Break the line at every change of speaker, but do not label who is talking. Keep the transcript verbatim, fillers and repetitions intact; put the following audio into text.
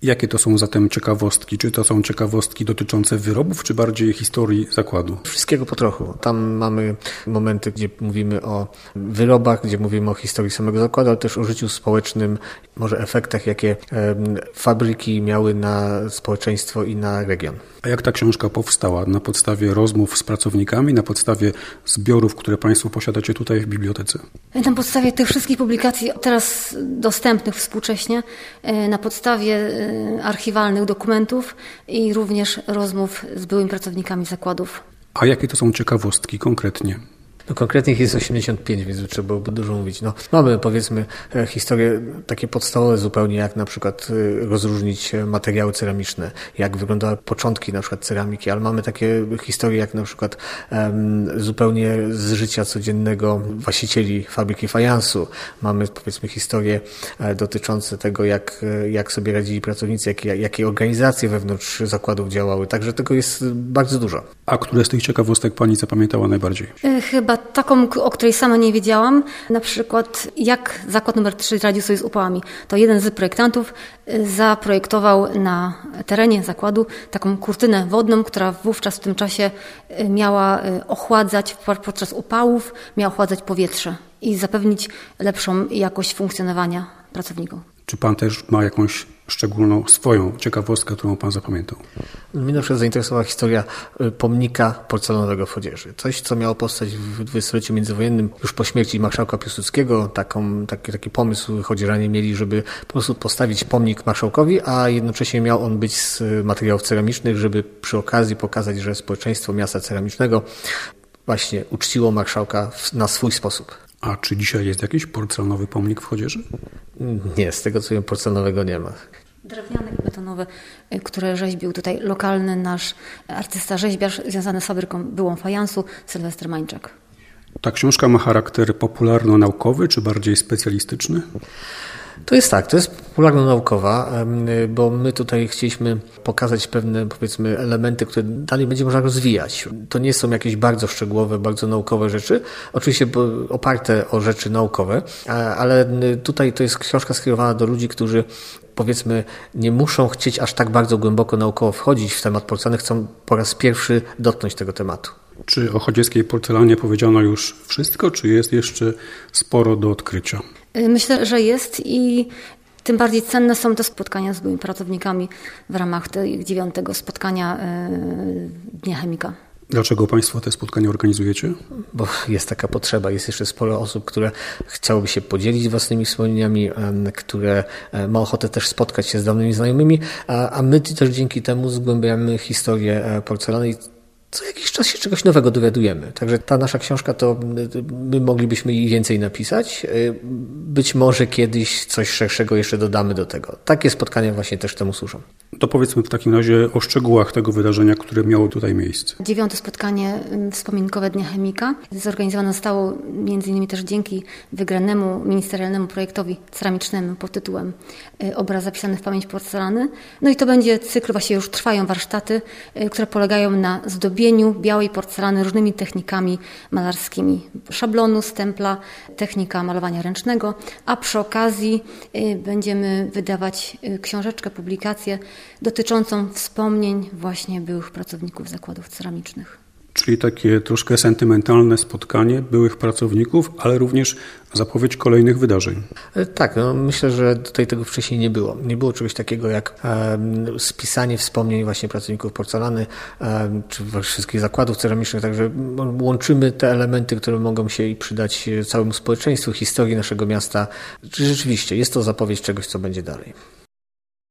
Jakie to są zatem ciekawostki? Czy to są ciekawostki dotyczące wyrobów, czy bardziej historii zakładu?
Wszystkiego po trochu. Tam mamy momenty, gdzie mówimy o wyrobach, gdzie mówimy o historii samego zakładu, ale też o życiu społecznym, może efektach, jakie fabryki miały na społeczeństwo i na region.
A jak ta książka powstała? Na podstawie rozmów z pracownikami, na podstawie zbiorów, które Państwo posiadacie tutaj w bibliotece?
Na podstawie tych wszystkich publikacji teraz dostępnych współcześnie, na podstawie archiwalnych dokumentów i również rozmów z byłymi pracownikami zakładów.
A jakie to są ciekawostki konkretnie?
No konkretnie ich jest osiemdziesiąt pięć, więc trzeba byłoby dużo mówić. No, mamy powiedzmy historie takie podstawowe zupełnie, jak na przykład rozróżnić materiały ceramiczne, jak wyglądały początki na przykład ceramiki, ale mamy takie historie jak na przykład um, zupełnie z życia codziennego właścicieli fabryki fajansu. Mamy powiedzmy historie dotyczące tego, jak, jak sobie radzili pracownicy, jakie, jakie organizacje wewnątrz zakładów działały. Także tego jest bardzo dużo.
A które z tych ciekawostek Pani zapamiętała najbardziej?
Chyba taką, o której sama nie wiedziałam, na przykład jak zakład numer trzy radził sobie z upałami. To jeden z projektantów zaprojektował na terenie zakładu taką kurtynę wodną, która wówczas w tym czasie miała ochładzać podczas upałów, miała ochładzać powietrze i zapewnić lepszą jakość funkcjonowania pracowników.
Czy Pan też ma jakąś szczególną swoją ciekawostkę, którą Pan zapamiętał?
Mnie na przykład zainteresowała historia pomnika porcelanowego w Chodzieży. Coś, co miało powstać w dwudziestoleciu międzywojennym, już po śmierci marszałka Piłsudskiego. Taką, taki, taki pomysł chodzieżanie mieli, żeby po prostu postawić pomnik marszałkowi, a jednocześnie miał on być z materiałów ceramicznych, żeby przy okazji pokazać, że społeczeństwo miasta ceramicznego właśnie uczciło marszałka na swój sposób.
A czy dzisiaj jest jakiś porcelanowy pomnik w Chodzieży?
Nie, z tego co wiem, porcelanowego nie ma.
Drewniane i betonowe, które rzeźbił tutaj lokalny nasz artysta rzeźbiarz związany z fabryką byłą fajansu, Sylwester Mańczak.
Ta książka ma charakter popularno-naukowy czy bardziej specjalistyczny?
To jest tak, to jest popularno-naukowa, bo my tutaj chcieliśmy pokazać pewne, powiedzmy, elementy, które dalej będzie można rozwijać. To nie są jakieś bardzo szczegółowe, bardzo naukowe rzeczy, oczywiście oparte o rzeczy naukowe, ale tutaj to jest książka skierowana do ludzi, którzy powiedzmy nie muszą chcieć aż tak bardzo głęboko naukowo wchodzić w temat porcelany, chcą po raz pierwszy dotknąć tego tematu.
Czy o chodzieckiej porcelanie powiedziano już wszystko, czy jest jeszcze sporo do odkrycia?
Myślę, że jest i tym bardziej cenne są te spotkania z byłymi pracownikami w ramach tego dziewiątego spotkania Dnia Chemika.
Dlaczego Państwo te spotkania organizujecie?
Bo jest taka potrzeba. Jest jeszcze sporo osób, które chciałyby się podzielić własnymi wspomnieniami, które ma ochotę też spotkać się z dawnymi znajomymi, a my też dzięki temu zgłębiamy historię porcelany i co jakiś czas się czegoś nowego dowiadujemy. Także ta nasza książka to my moglibyśmy jej więcej napisać. Być może kiedyś coś szerszego jeszcze dodamy do tego. Takie spotkania właśnie też temu służą.
To powiedzmy w takim razie o szczegółach tego wydarzenia, które miało tutaj miejsce.
Dziewiąte spotkanie wspominkowe Dnia Chemika zorganizowane zostało między innymi też dzięki wygranemu ministerialnemu projektowi ceramicznemu pod tytułem Obraz zapisany w pamięć porcelany. No i to będzie cykl, właśnie już trwają warsztaty, które polegają na zdobieniu białej porcelany różnymi technikami malarskimi. Szablonu, stempla, technika malowania ręcznego, a przy okazji będziemy wydawać książeczkę, publikację dotyczącą wspomnień właśnie byłych pracowników zakładów ceramicznych.
Czyli takie troszkę sentymentalne spotkanie byłych pracowników, ale również zapowiedź kolejnych wydarzeń.
Tak, no myślę, że tutaj tego wcześniej nie było. Nie było czegoś takiego jak e, spisanie wspomnień właśnie pracowników porcelany e, czy wszystkich zakładów ceramicznych, także łączymy te elementy, które mogą się i przydać całemu społeczeństwu, historii naszego miasta. Rzeczywiście jest to zapowiedź czegoś, co będzie dalej.